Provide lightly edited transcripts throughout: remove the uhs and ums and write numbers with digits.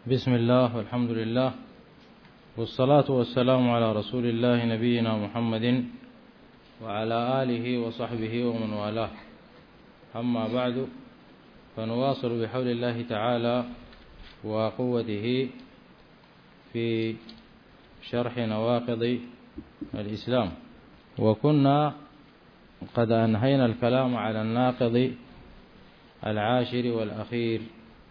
بسم الله والحمد لله والصلاة والسلام على رسول الله نبينا محمد وعلى آله وصحبه ومن والاه. أما بعد، فنواصل بحول الله تعالى وقوته في شرح نواقض الإسلام، وكنا قد أنهينا الكلام على الناقض العاشر والأخير،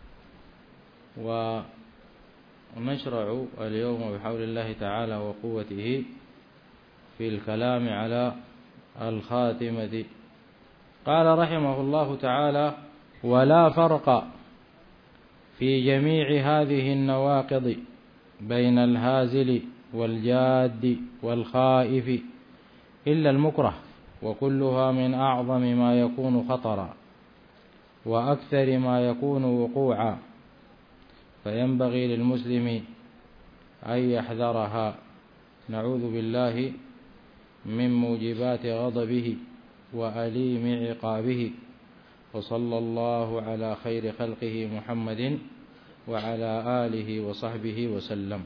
ونشرع اليوم بحول الله تعالى وقوته في الكلام على الخاتمة. قال رحمه الله تعالى: ولا فرق في جميع هذه النواقض بين الهازل والجاد والخائف إلا المكره، وكلها من أعظم ما يكون خطرا وأكثر ما يكون وقوعا، فينبغي للمسلم أن يحذرها. نعوذ بالله من موجبات غضبه وأليم عقابه، وصلى الله على خير خلقه محمد وعلى آله وصحبه وسلم.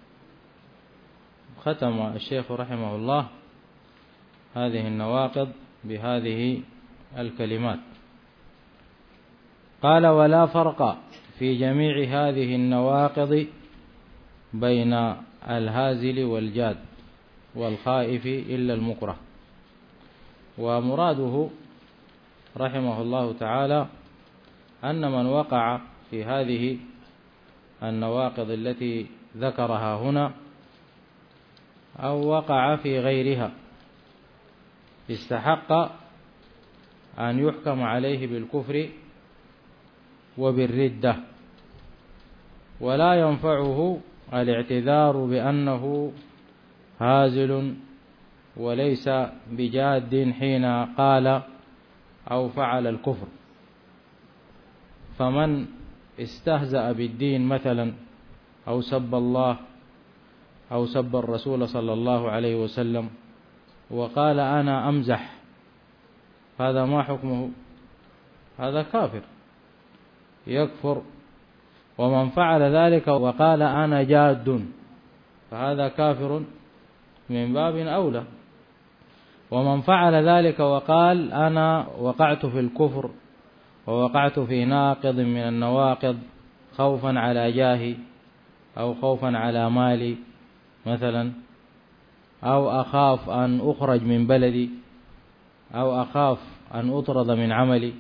ختم الشيخ رحمه الله هذه النواقض بهذه الكلمات. قال: ولا فرق في جميع هذه النواقض بين الهازل والجاد والخائف إلا المكره. ومراده رحمه الله تعالى أن من وقع في هذه النواقض التي ذكرها هنا أو وقع في غيرها استحق أن يحكم عليه بالكفر وبالردة، ولا ينفعه الاعتذار بأنه هازل وليس بجاد حين قال أو فعل الكفر. فمن استهزأ بالدين مثلا أو سب الله أو سب الرسول صلى الله عليه وسلم وقال أنا أمزح، هذا ما حكمه؟ هذا كافر يكفر. ومن فعل ذلك وقال أنا جاد، فهذا كافر من باب أولى. ومن فعل ذلك وقال أنا وقعت في الكفر ووقعت في ناقض من النواقض خوفا على جاهي أو خوفا على مالي مثلا، أو أخاف أن أخرج من بلدي أو أخاف أن أطرد من عملي،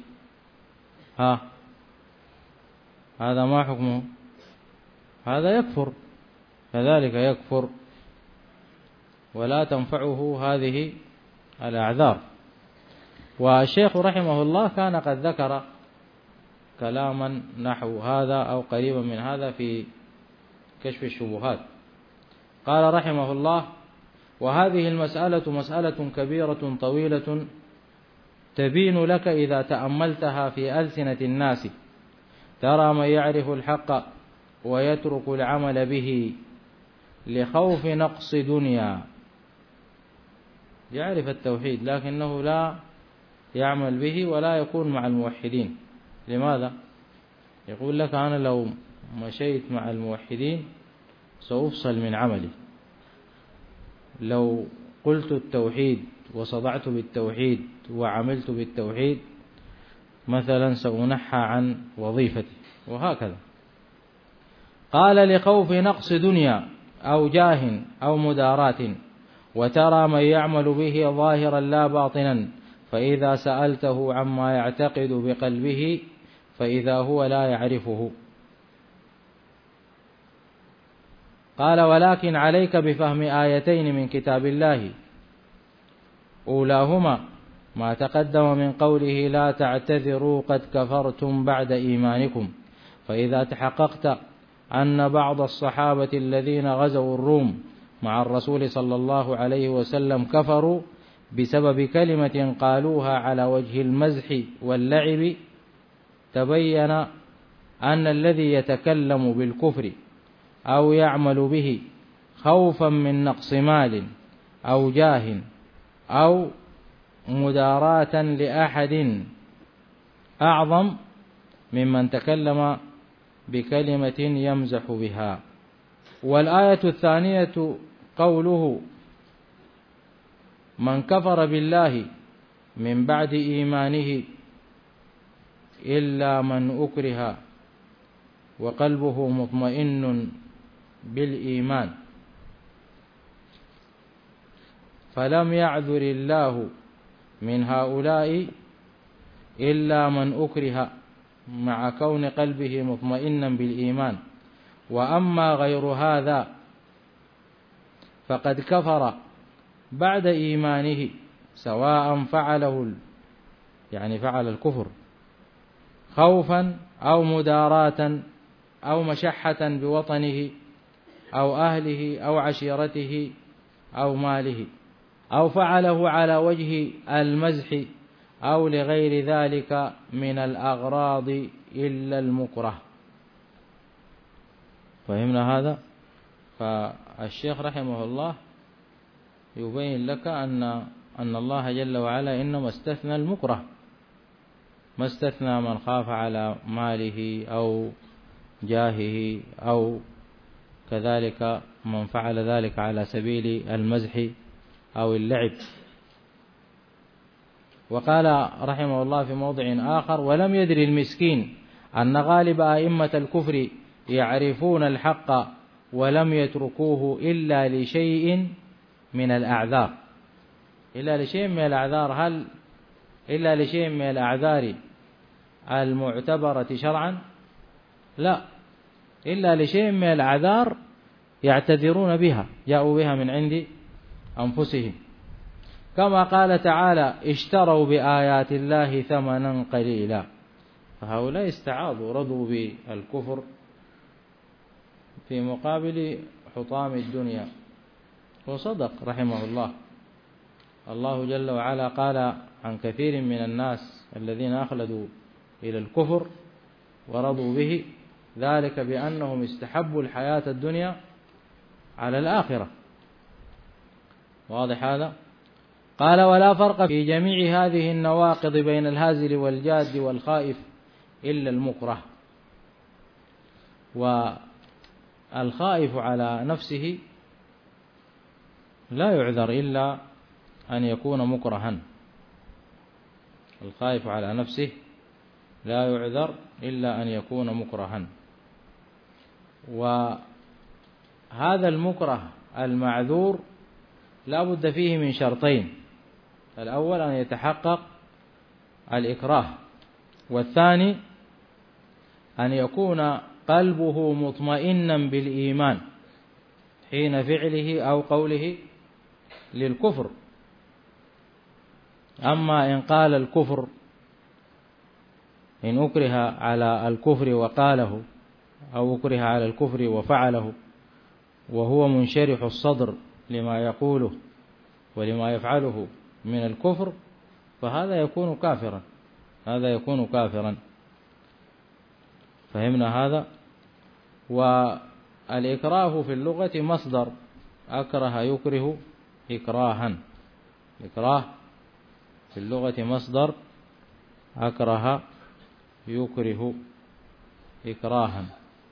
هذا ما حكمه؟ هذا يكفر، كذلك يكفر ولا تنفعه هذه الأعذار. والشيخ رحمه الله كان قد ذكر كلاما نحو هذا أو قريبا من هذا في كشف الشبهات. قال رحمه الله: وهذه المسألة مسألة كبيرة طويلة تبين لك إذا تأملتها في ألسنة الناس، ترى من يعرف الحق ويترك العمل به لخوف نقص دنيا، يعرف التوحيد لكنه لا يعمل به ولا يكون مع الموحدين. لماذا؟ يقول لك أنا لو مشيت مع الموحدين سأفصل من عملي، لو قلت التوحيد وصدعت بالتوحيد وعملت بالتوحيد مثلا سأنحى عن وظيفتي، وهكذا. قال: لخوف نقص دنيا أو جاه أو مدارات، وترى من يعمل به ظاهرا لا باطنا، فإذا سألته عما يعتقد بقلبه فإذا هو لا يعرفه. قال: ولكن عليك بفهم آيتين من كتاب الله، أولاهما ما تقدم من قوله لا تعتذروا قد كفرتم بعد إيمانكم، فإذا تحققت أن بعض الصحابة الذين غزوا الروم مع الرسول صلى الله عليه وسلم كفروا بسبب كلمة قالوها على وجه المزح واللعب، تبين أن الذي يتكلم بالكفر أو يعمل به خوفا من نقص مال أو جاه أو مداراة لأحد أعظم ممن تكلم بكلمة يمزح بها. والآية الثانية قوله: من كفر بالله من بعد إيمانه إلا من أكره وقلبه مطمئن بالإيمان، فلم يعذر الله من هؤلاء إلا من أكره مع كون قلبه مطمئنا بالإيمان. وأما غير هذا فقد كفر بعد إيمانه، سواء فعل الكفر خوفا أو مداراة أو مشحة بوطنه أو أهله أو عشيرته أو ماله، أو فعله على وجه المزح أو لغير ذلك من الأغراض إلا المكره. فهمنا هذا؟ فالشيخ رحمه الله يبين لك أن الله جل وعلا إنما استثنى المكره، ما استثنى من خاف على ماله أو جاهه أو كذلك من فعل ذلك على سبيل المزح أو اللعب. وقال رحمه الله في موضع آخر: ولم يدري المسكين أن غالب أئمة الكفر يعرفون الحق ولم يتركوه إلا لشيء من الأعذار. إلا لشيء من الأعذار، هل إلا لشيء من الأعذار المعتبرة شرعا؟ لا، إلا لشيء من الأعذار يعتذرون بها، جاءوا بها من عند أنفسهم، كما قال تعالى: اشتروا بآيات الله ثمنا قليلا. فهؤلاء استعاضوا، رضوا بالكفر في مقابل حطام الدنيا. وصدق رحمه الله. الله جل وعلا قال عن كثير من الناس الذين أخلدوا إلى الكفر ورضوا به، ذلك بأنهم استحبوا الحياة الدنيا على الآخرة. واضح هذا؟ قال: ولا فرق في جميع هذه النواقض بين الهازل والجاد والخائف إلا المكره. والخائف على نفسه لا يعذر إلا أن يكون مكرها. الخائف على نفسه لا يعذر إلا أن يكون مكرها. وهذا المكره المعذور لا بد فيه من شرطين: الأول أن يتحقق الإكراه، والثاني أن يكون قلبه مطمئنا بالإيمان حين فعله أو قوله للكفر. أما إن قال الكفر، إن أكره على الكفر وقاله، أو أكره على الكفر وفعله وهو منشرح الصدر لما يقوله ولما يفعله من الكفر، فهذا يكون كافرا، هذا يكون كافرا. فهمنا هذا؟ والإكراه في اللغة مصدر أكره يكره إكراها. إكراه في اللغة مصدر أكره يكره إكراها،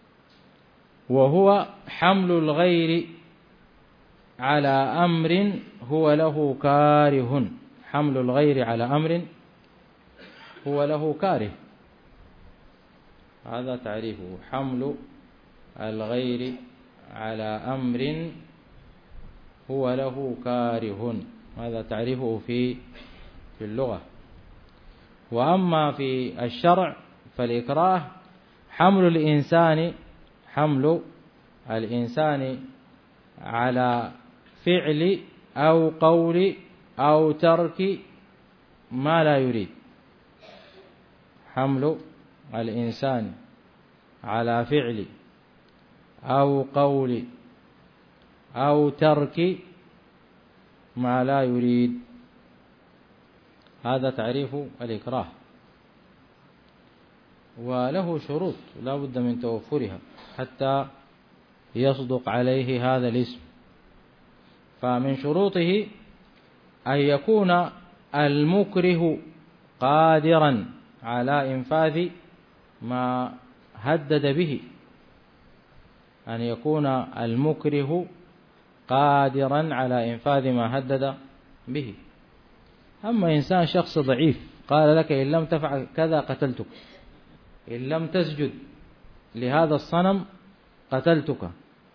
وهو حمل الغير على أمر هو له كاره. حمل الغير على أمر هو له كاره، هذا تعريفه: حمل الغير على أمر هو له كاره، هذا تعريفه في اللغة. وأما في الشرع فالإكراه حمل الإنسان على فعل أو قول أو ترك ما لا يريد. حمل الإنسان على فعل أو قول أو ترك ما لا يريد، هذا تعريف الإكراه. وله شروط لا بد من توفرها حتى يصدق عليه هذا الاسم. فمن شروطه أن يكون المكره قادرا على إنفاذ ما هدد به، أن يكون المكره قادرا على إنفاذ ما هدد به. أما إنسان شخص ضعيف قال لك إن لم تفعل كذا قتلتك، إن لم تسجد لهذا الصنم قتلتك،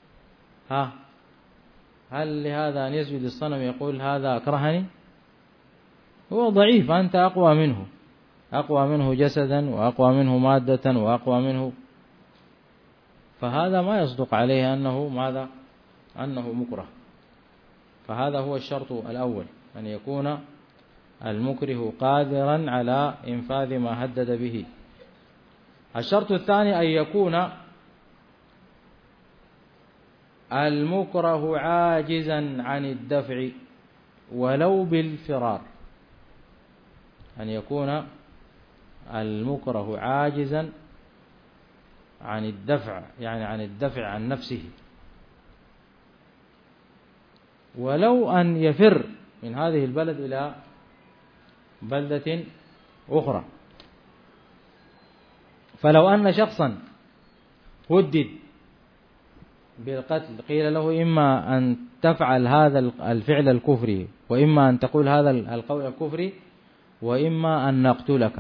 هل لهذا أن يسجد الصنم يقول هذا أكرهني؟ هو ضعيف، أنت أقوى منه جسدا وأقوى منه مادة وأقوى منه، فهذا ما يصدق عليه أنه ماذا؟ أنه مكره. فهذا هو الشرط الأول، أن يكون المكره قادرا على إنفاذ ما هدد به. الشرط الثاني أن يكون المكره عاجزا عن الدفع ولو بالفرار، أن يكون المكره عاجزا عن الدفع، يعني عن الدفع عن نفسه، ولو أن يفر من هذه البلد إلى بلدة أخرى. فلو أن شخصا هدد بالقتل قيل له إما أن تفعل هذا الفعل الكفري، وإما أن تقول هذا القول الكفري، وإما أن نقتلك،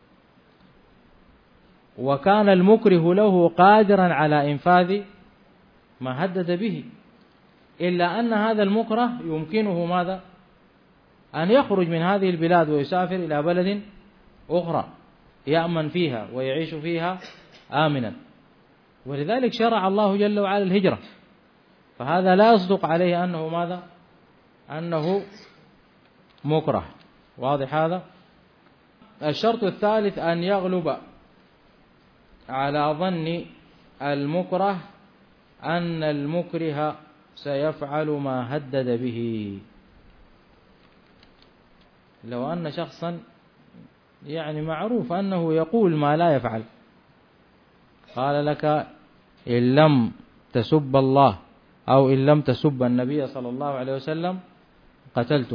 وكان المكره له قادرا على إنفاذ ما هدد به، إلا أن هذا المكره يمكنه ماذا؟ أن يخرج من هذه البلاد ويسافر إلى بلد أخرى يأمن فيها ويعيش فيها آمنا، ولذلك شرع الله جل وعلا الهجرة، فهذا لا يصدق عليه أنه ماذا؟ أنه مكره. واضح هذا؟ الشرط الثالث أن يغلب على ظن المكره أن المكره سيفعل ما هدد به. لو أن شخصا يعني معروف أنه يقول ما لا يفعل، قال لك إن لم تسب الله أو إن لم تسب النبي صلى الله عليه وسلم قتلتك،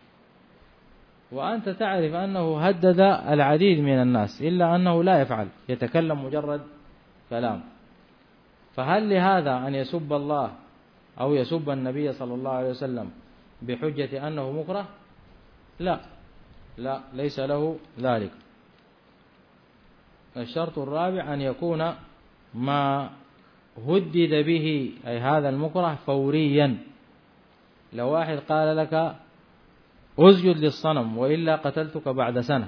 وأنت تعرف أنه هدد العديد من الناس إلا أنه لا يفعل، يتكلم مجرد كلام، فهل لهذا أن يسب الله أو يسب النبي صلى الله عليه وسلم بحجة أنه مكره؟ لا، ليس له ذلك. الشرط الرابع أن يكون ما هدد به أي هذا المكره فوريا. لو واحد قال لك اسجد للصنم وإلا قتلتك بعد سنة،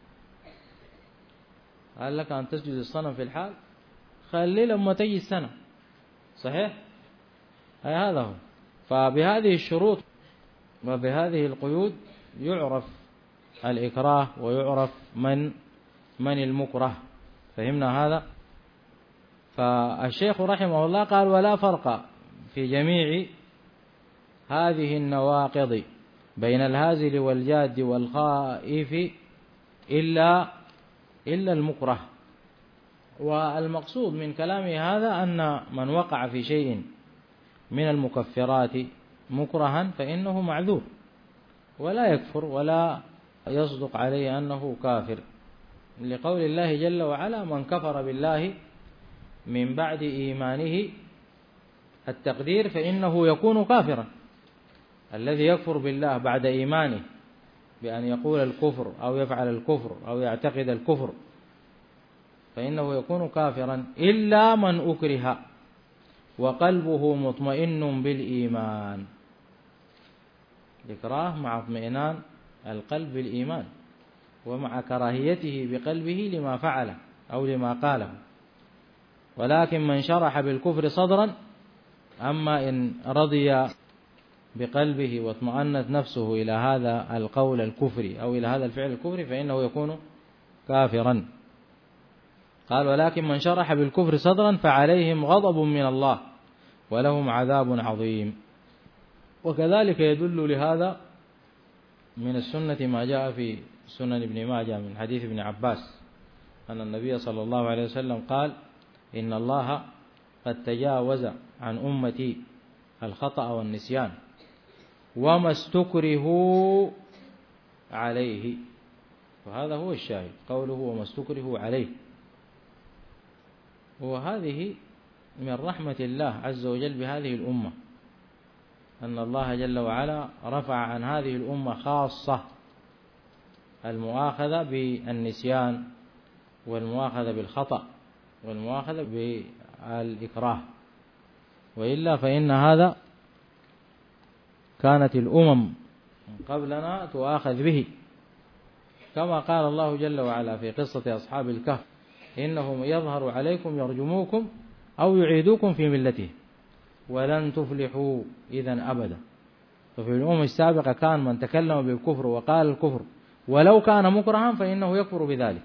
قال لك أن تسجد للصنم في الحال، خلي لما تجي السنة، صحيح؟ أي هذا هو. فبهذه الشروط وبهذه القيود يعرف الإكراه ويعرف من المكره. فهمنا هذا؟ فالشيخ رحمه الله قال ولا فرق في جميع هذه النواقض بين الهازل والجاد والخائف إلا المكره. والمقصود من كلامه هذا أن من وقع في شيء من المكفرات مكرها فإنه معذور ولا يكفر ولا يصدق عليه أنه كافر، لقول الله جل وعلا من كفر بالله من بعد إيمانه التقدير فإنه يكون كافرا. الذي يكفر بالله بعد إيمانه بأن يقول الكفر أو يفعل الكفر أو يعتقد الكفر فإنه يكون كافرا إلا من أكره وقلبه مطمئن بالإيمان. الإكراه مع اطمئنان القلب بالإيمان ومع كراهيته بقلبه لما فعله أو لما قاله. ولكن من شرح بالكفر صدرا، أما إن رضي بقلبه واطمأنت نفسه إلى هذا القول الكفري أو إلى هذا الفعل الكفري فإنه يكون كافرا. قال ولكن من شرح بالكفر صدرا فعليهم غضب من الله ولهم عذاب عظيم. وكذلك يدل لهذا من السنة ما جاء في سنن ابن ماجه من حديث ابن عباس أن النبي صلى الله عليه وسلم قال إن الله قد تجاوز عن أمتي الخطأ والنسيان وما استكرهوا عليه. وهذا هو الشاهد، قوله وما استكرهوا عليه. وهذه من رحمة الله عز وجل بهذه الأمة، أن الله جل وعلا رفع عن هذه الأمة خاصة المؤاخذة بالنسيان والمؤاخذة بالخطأ والمؤاخذة بالإكراه، وإلا فإن هذا كانت الأمم قبلنا تؤاخذ به، كما قال الله جل وعلا في قصة أصحاب الكهف: إنهم يظهر عليكم يرجموكم أو يعيدوكم في ملته ولن تفلحوا إذا أبدا. ففي الأمم السابقة كان من تكلم بالكفر وقال الكفر ولو كان مكرها فإنه يكفر بذلك.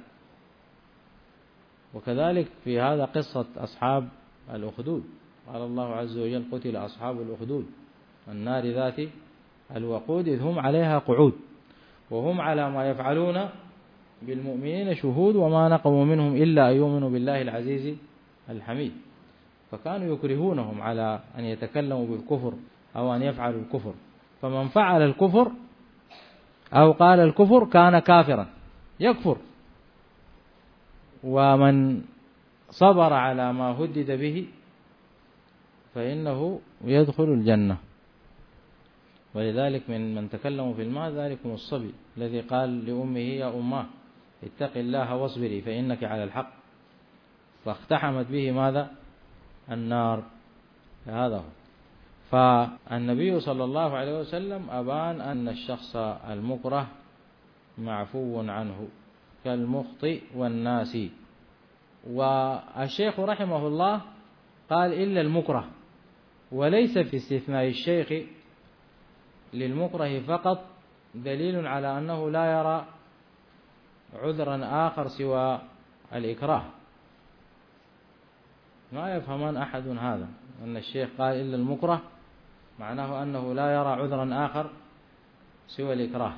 وكذلك في هذا قصة أصحاب الأخدود، قال الله عز وجل: قتل أصحاب الأخدود النار ذات الوقود إذ هم عليها قعود وهم على ما يفعلون بالمؤمنين شهود وما نقموا منهم إلا أن يؤمنوا بالله العزيز الحميد. فكانوا يكرهونهم على أن يتكلموا بالكفر أو أن يفعلوا الكفر، فمن فعل الكفر أو قال الكفر كان كافرا يكفر، ومن صبر على ما هدد به فإنه يدخل الجنة. ولذلك من تكلموا في الماء ذلكم الصبي الذي قال لأمه: يا أماه اتق الله واصبري فإنك على الحق، فاقتحمت به ماذا؟ النار. هذا هو. فالنبي صلى الله عليه وسلم أبان أن الشخص المكره معفو عنه كالمخطئ والناسي. والشيخ رحمه الله قال: إلا المكره، وليس في استثناء الشيخ للمكره فقط دليل على أنه لا يرى عذرا آخر سوى الإكراه. ما يفهمان أحد هذا، أن الشيخ قال إلا المكره معناه أنه لا يرى عذرا آخر سوى الإكراه،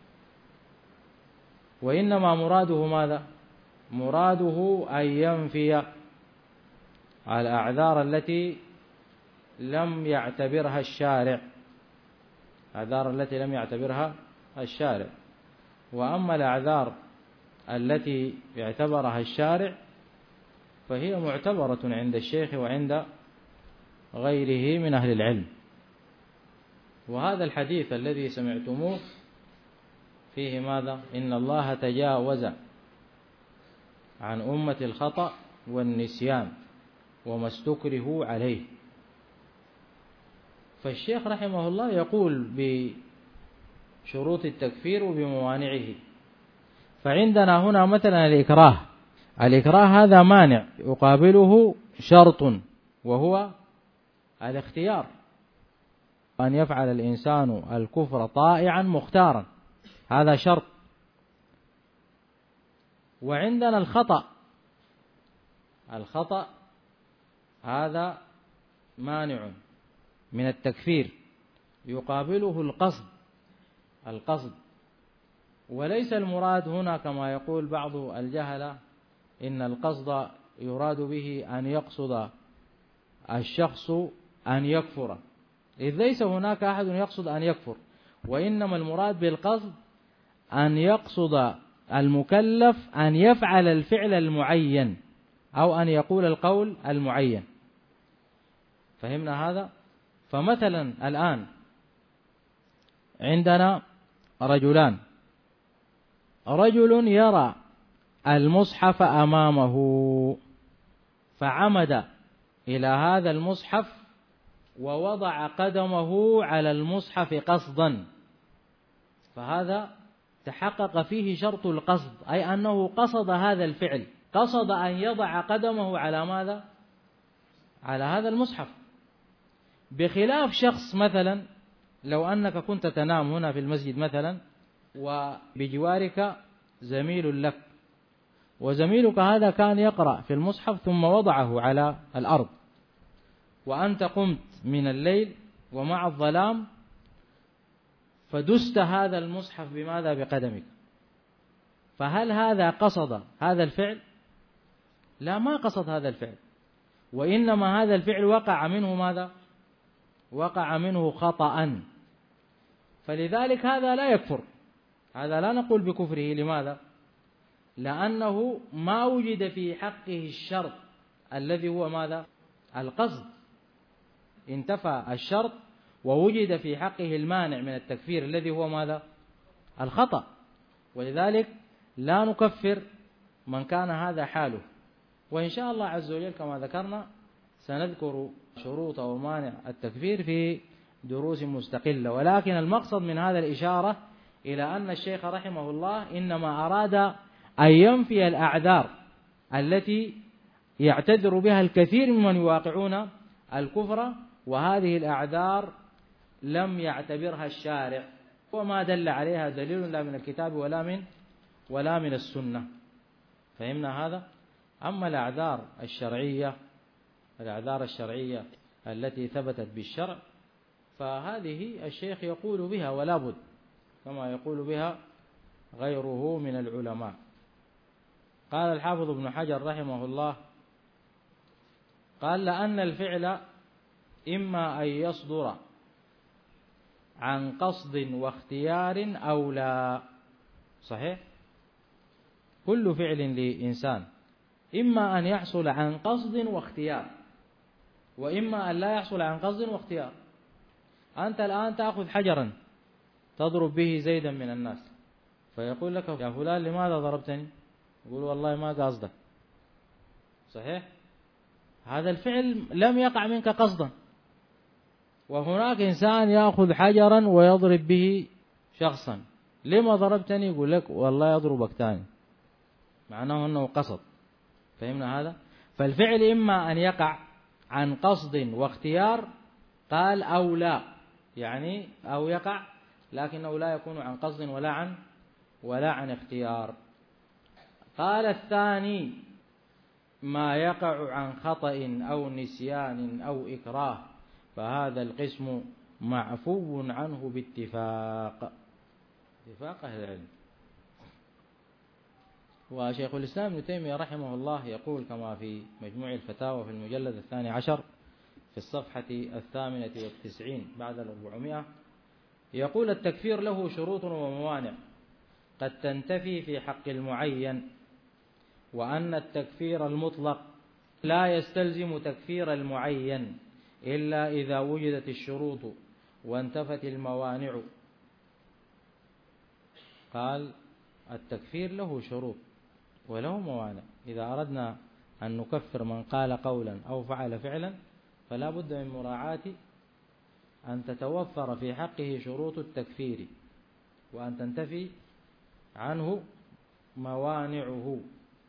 وإنما مراده ماذا؟ مراده أن ينفي الأعذار التي لم يعتبرها الشارع، الأعذار التي لم يعتبرها الشارع. وأما الأعذار التي اعتبرها الشارع فهي معتبرة عند الشيخ وعند غيره من أهل العلم. وهذا الحديث الذي سمعتموه فيه ماذا؟ إن الله تجاوز عن أمة الخطأ والنسيان وما استكرهوا عليه. فالشيخ رحمه الله يقول بشروط التكفير وبموانعه. فعندنا هنا مثلا الإكراه هذا مانع يقابله شرط وهو الاختيار، أن يفعل الإنسان الكفر طائعا مختارا، هذا شرط. وعندنا الخطأ هذا مانع من التكفير يقابله القصد. وليس المراد هنا كما يقول بعض الجهلة إن القصد يراد به أن يقصد الشخص أن يكفر، إذ ليس هناك أحد يقصد أن يكفر، وإنما المراد بالقصد أن يقصد المكلف أن يفعل الفعل المعين أو أن يقول القول المعين. فهمنا هذا؟ فمثلا الآن عندنا رجلان، رجل يرى المصحف أمامه فعمد إلى هذا المصحف ووضع قدمه على المصحف قصدا، فهذا تحقق فيه شرط القصد، أي أنه قصد هذا الفعل، قصد أن يضع قدمه على ماذا؟ على هذا المصحف. بخلاف شخص مثلا لو أنك كنت تنام هنا في المسجد مثلا وبجوارك زميل لك، وزميلك هذا كان يقرأ في المصحف ثم وضعه على الأرض، وأنت قمت من الليل ومع الظلام فدست هذا المصحف بماذا؟ بقدمك. فهل هذا قصد هذا الفعل؟ لا، ما قصد هذا الفعل، وإنما هذا الفعل وقع منه ماذا؟ وقع منه خطأ. فلذلك هذا لا يكفر، هذا لا نقول بكفره. لماذا؟ لأنه ما وجد في حقه الشرط الذي هو ماذا؟ القصد. انتفى الشرط ووجد في حقه المانع من التكفير الذي هو ماذا؟ الخطأ. ولذلك لا نكفر من كان هذا حاله. وإن شاء الله عز وجل كما ذكرنا سنذكر شروط ومانع التكفير في دروس مستقلة، ولكن المقصد من هذا الإشارة إلى أن الشيخ رحمه الله إنما أراد أن ينفي الأعذار التي يعتذر بها الكثير ممن يواقعون الكفر، وهذه الأعذار لم يعتبرها الشارع وما دل عليها دليل لا من الكتاب ولا من السنة. فهمنا هذا؟ أما الأعذار الشرعية التي ثبتت بالشرع فهذه الشيخ يقول بها ولا بد، كما يقول بها غيره من العلماء. قال الحافظ ابن حجر رحمه الله قال لأن الفعل إما أن يصدر عن قصد واختيار أو لا. صحيح؟ كل فعل لإنسان إما أن يحصل عن قصد واختيار، وإما أن لا يحصل عن قصد واختيار. أنت الآن تأخذ حجرا تضرب به زيدا من الناس، فيقول لك يا فلان لماذا ضربتني؟ يقول والله ما قصدك. صحيح؟ هذا الفعل لم يقع منك قصدا. وهناك إنسان يأخذ حجرا ويضرب به شخصا، لما ضربتني؟ يقول لك والله يضربك تاني، معناه أنه قصد. فهمنا هذا؟ فالفعل إما أن يقع عن قصد واختيار، قال أو لا، يعني أو يقع لكنه لا يكون عن قصد ولا عن اختيار. قال الثاني ما يقع عن خطأ أو نسيان أو إكراه، فهذا القسم معفو عنه باتفاق أهل العلم. وشيخ الإسلام ابن تيمية رحمه الله يقول كما في مجموع الفتاوى في المجلد 12 في الصفحة 98 بعد 400، يقول التكفير له شروط وموانع قد تنتفي في حق المعين، وأن التكفير المطلق لا يستلزم تكفير المعين إلا إذا وجدت الشروط وانتفت الموانع. قال التكفير له شروط وله موانع. إذا أردنا أن نكفر من قال قولا أو فعل فعلا فلا بد من مراعاة أن تتوفر في حقه شروط التكفير وأن تنتفي عنه موانعه.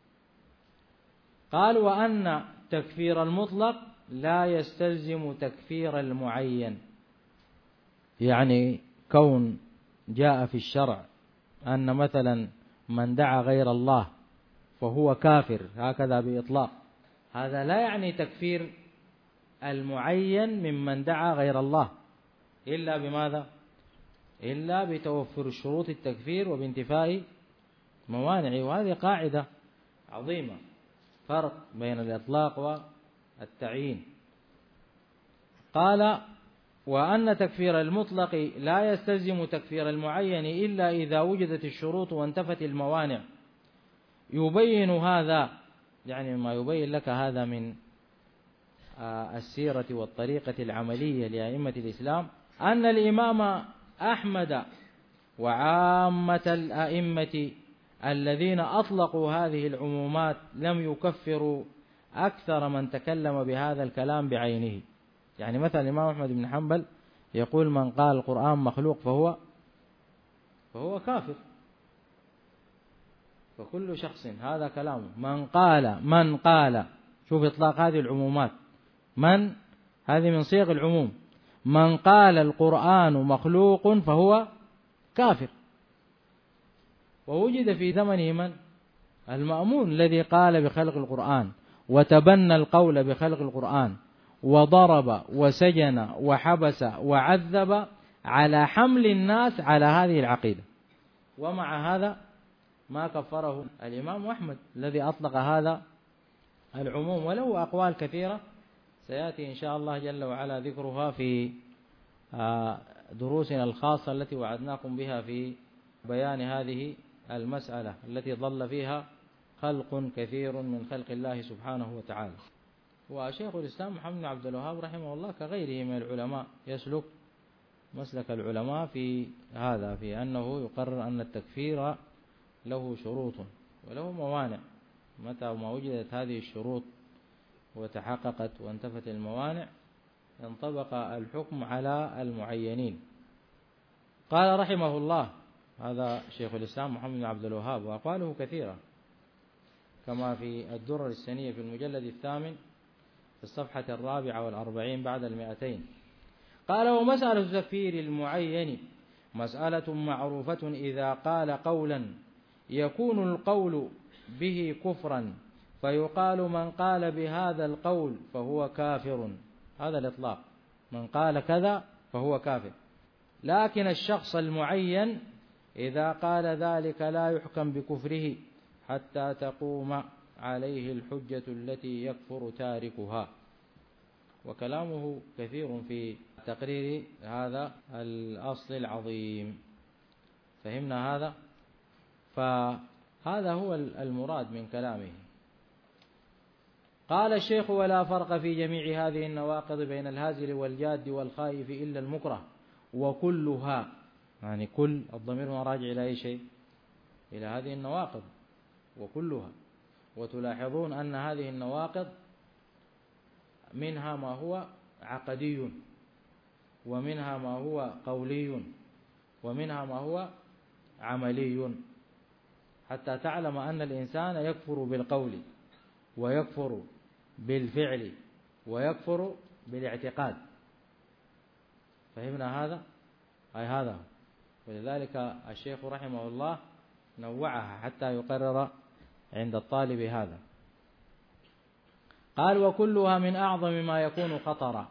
قال وأن تكفير المطلق لا يستلزم تكفير المعين، يعني كون جاء في الشرع أن مثلا من دعا غير الله فهو كافر هكذا بإطلاق، هذا لا يعني تكفير المعين ممن دعا غير الله إلا بماذا؟ إلا بتوفر شروط التكفير وبانتفاء موانعه. وهذه قاعدة عظيمة، فرق بين الإطلاق والتعيين. قال وأن تكفير المطلق لا يستلزم تكفير المعين إلا إذا وجدت الشروط وانتفت الموانع. يبين هذا، يعني ما يبين لك هذا من السيرة والطريقة العملية لأئمة الإسلام، أن الإمام أحمد وعامة الأئمة الذين أطلقوا هذه العمومات لم يكفروا أكثر من تكلم بهذا الكلام بعينه. يعني مثلا الإمام أحمد بن حنبل يقول من قال القرآن مخلوق فهو كافر. فكل شخص هذا كلامه. من قال شوف إطلاق هذه العمومات، من هذه من صيغ العموم، من قال القرآن مخلوق فهو كافر. ووجد في زمنه من؟ المأمون الذي قال بخلق القرآن وتبنى القول بخلق القرآن وضرب وسجن وحبس وعذب على حمل الناس على هذه العقيدة، ومع هذا ما كفره الإمام أحمد الذي أطلق هذا العموم. وله أقوال كثيرة سيأتي إن شاء الله جل وعلا ذكرها في دروسنا الخاصة التي وعدناكم بها في بيان هذه المسألة التي ضل فيها خلق كثير من خلق الله سبحانه وتعالى. وشيخ الإسلام محمد بن عبد الوهاب رحمه الله كغيره من العلماء يسلك مسلك العلماء في هذا، في أنه يقرر أن التكفير له شروط وله موانع. متى ما وجدت هذه الشروط وتحققت وانتفت الموانع انطبق الحكم على المعينين. قال رحمه الله، هذا شيخ الإسلام محمد بن عبد الوهاب، وأقواله كثيرة كما في الدرر السنية في المجلد 8 في الصفحة 44 بعد 200. قال: ومسألة تكفير المعين مسألة معروفة إذا قال قولا يكون القول به كفرا فيقال من قال بهذا القول فهو كافر، هذا الإطلاق، من قال كذا فهو كافر. لكن الشخص المعين إذا قال ذلك لا يحكم بكفره حتى تقوم عليه الحجة التي يكفر تاركها. وكلامه كثير في تقرير هذا الأصل العظيم. فهمنا هذا؟ فهذا هو المراد من كلامه. قال الشيخ: ولا فرق في جميع هذه النواقض بين الهازل والجاد والخائف إلا المكره، وكلها، يعني كل الضمير راجع إلى أي شيء؟ إلى هذه النواقض وكلها. وتلاحظون أن هذه النواقض منها ما هو عقدي، ومنها ما هو قولي، ومنها ما هو عملي، حتى تعلم أن الإنسان يكفر بالقول ويكفر بالفعل ويكفر بالاعتقاد. فهمنا هذا؟ أي هذا. ولذلك الشيخ رحمه الله نوعها حتى يقرر عند الطالب هذا. قال: وكلها من أعظم ما يكون خطرا.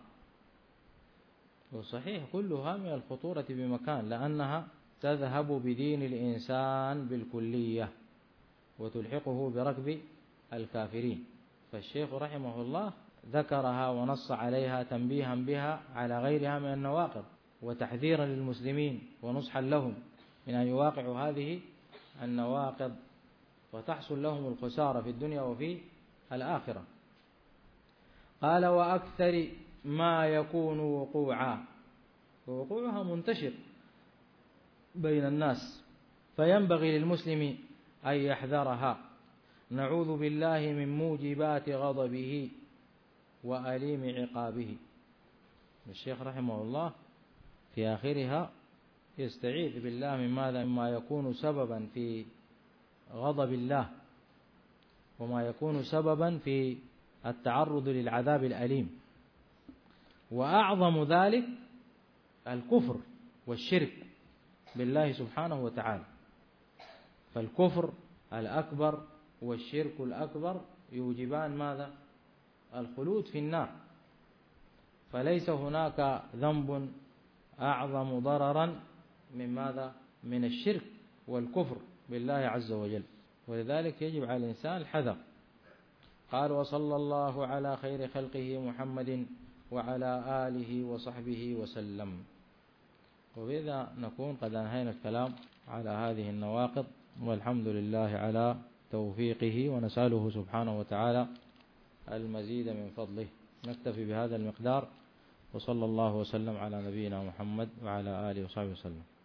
وصحيح كلها من الخطورة بمكان، لأنها تذهب بدين الإنسان بالكلية وتلحقه بركب الكافرين. فالشيخ رحمه الله ذكرها ونص عليها تنبيها بها على غيرها من النواقض، وتحذيرا للمسلمين ونصحا لهم من أن يواقعوا هذه النواقض وتحصل لهم الخسارة في الدنيا وفي الآخرة. قال: وأكثر ما يكون وقوعها منتشر بين الناس، فينبغي للمسلم أن يحذرها. نعوذ بالله من موجبات غضبه وأليم عقابه. الشيخ رحمه الله في آخرها يستعيذ بالله من ماذا؟ مما يكون سببا في غضب الله، وما يكون سببا في التعرض للعذاب الأليم. وأعظم ذلك الكفر والشرك بالله سبحانه وتعالى. فالكفر الأكبر والشرك الأكبر يوجبان ماذا؟ الخلود في النار. فليس هناك ذنب أعظم ضررا من ماذا؟ من الشرك والكفر بالله عز وجل. ولذلك يجب على الإنسان الحذر. قال: وصلى الله على خير خلقه محمد وعلى آله وصحبه وسلم. وبذا نكون قد أنهينا الكلام على هذه النواقض، والحمد لله على توفيقه، ونسأله سبحانه وتعالى المزيد من فضله. نكتفي بهذا المقدار، وصلى الله وسلم على نبينا محمد وعلى آله وصحبه وسلم.